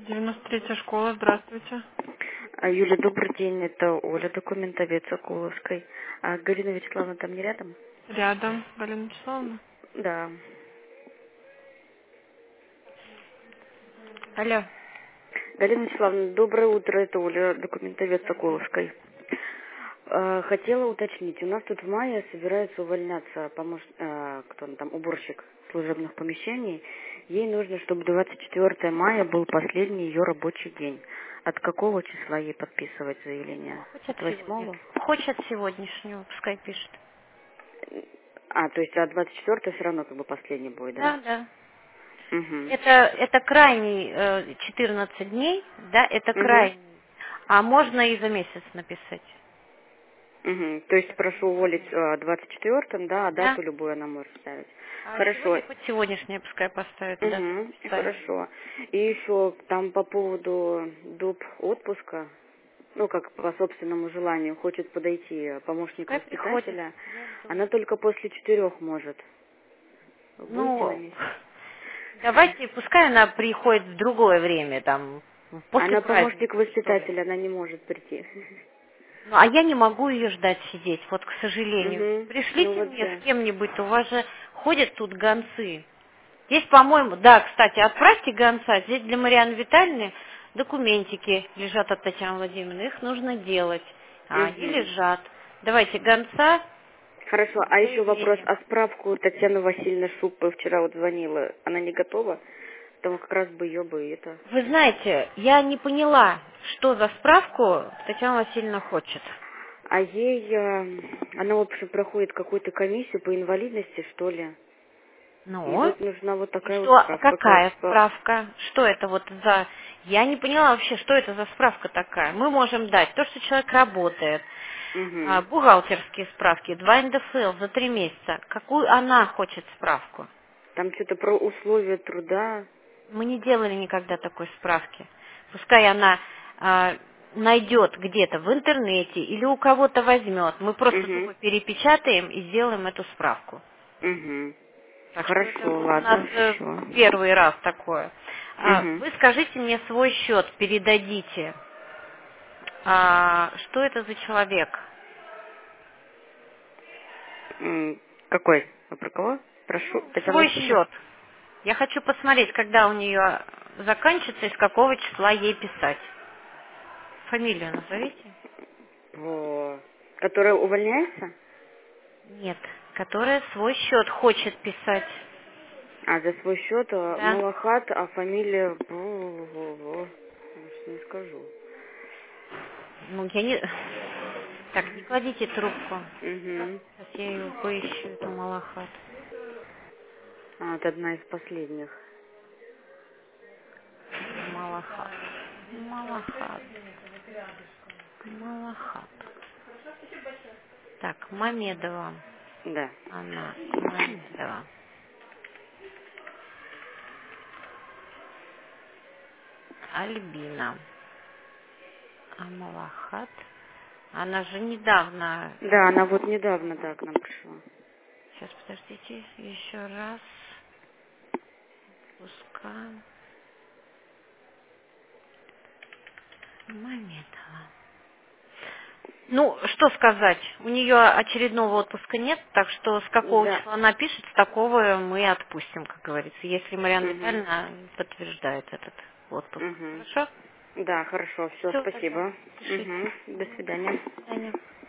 93-я школа, здравствуйте. Юля, добрый день, это Оля, документовед Соколовской. А Галина Вячеславовна там не рядом? Рядом, Галина Вячеславовна. Да. Алло. Галина Вячеславовна, доброе утро, это Оля, документовед Соколовской. Хотела уточнить, у нас тут в мае собирается увольняться кто он там, уборщик служебных помещений. Ей нужно, чтобы 24 мая был последний ее рабочий день. От какого числа ей подписывать заявление? Хоть от От сегодня. 8-го? Хоть от сегодняшнего, пускай пишет. То есть от 24 все равно как бы последний будет, да? Да, да. Угу. Это крайний 14 дней, да, это Угу. крайний. А можно и за месяц написать. Угу. То есть прошу уволить 24-м, да, а Да. дату любую она может ставить. А Хорошо. сегодня хоть сегодняшнее пускай поставит, да, Угу. числа. Хорошо. И еще там по поводу доп. Отпуска, ну, как по собственному желанию, хочет подойти помощник Пускай приходит. воспитателя, Я жду. она только после 4 может выйти на Ну, месяц. давайте, пускай она приходит в другое время, там, после Она помощник праздников, что ли. воспитателя, она не может прийти. Ну, а я не могу ее ждать сидеть, вот, к сожалению. Угу. Ну Пришлите вот мне да. с кем-нибудь, у вас же ходят тут гонцы. Здесь, по-моему, да, кстати, отправьте гонца. Здесь для Марианны Витальевны документики лежат от Татьяны Владимировны. Их нужно делать. А они Угу. лежат. Давайте гонца Хорошо, с а еще вопрос, заявлением. а справку Татьяна Васильевна Шупа вчера вот звонила, она не готова? Потому как раз бы ее бы это... Вы знаете, я не поняла, что за справку Татьяна Васильевна хочет. А ей, она, в общем, проходит какую-то комиссию по инвалидности, что ли. И Ну, вот нужна вот и такая вот что, справка. какая справка? Что это вот за... Я не поняла вообще, что это за справка такая. Мы можем дать то, что человек работает, Угу. бухгалтерские справки, 2 НДФЛ за 3 месяца. Какую она хочет справку? Там что-то про условия труда. Мы не делали никогда такой справки. Пускай она найдет где-то в интернете или у кого-то возьмет. Мы просто Угу. тупо перепечатаем и сделаем эту справку. Угу. Так что это Хорошо, у нас ладно, все. первый раз такое. Угу. Вы скажите мне свой счет, передадите. Что это за человек? Какой? Вы про кого? Прошу, Ну, Татьяна свой Васильевна? счет. Я хочу посмотреть, когда у нее заканчивается и с какого числа ей писать. Фамилию назовите? Которая увольняется? Нет, которая свой счет хочет писать. За свой счет Да. Малахат, а фамилия... Может, не скажу. Ну, я не... Так, не кладите трубку. Угу. Сейчас я ее поищу, эту Малахат. Это одна из последних. Малахат. Малахат. Малахат. Так, Мамедова. Да. Она Мамедова. Альбина. Малахат. Она же недавно... Да, она вот недавно, да, к нам пришла. Сейчас, подождите, еще раз. Пускай. Мамедова. Ну, что сказать, у нее очередного отпуска нет, так что с какого Да. числа она пишет, с такого мы отпустим, как говорится, если Марьяна Угу. Витальевна подтверждает этот отпуск. Угу. Хорошо? Да, хорошо, все, Все, тогда спасибо. пишите. Угу. До свидания. До свидания.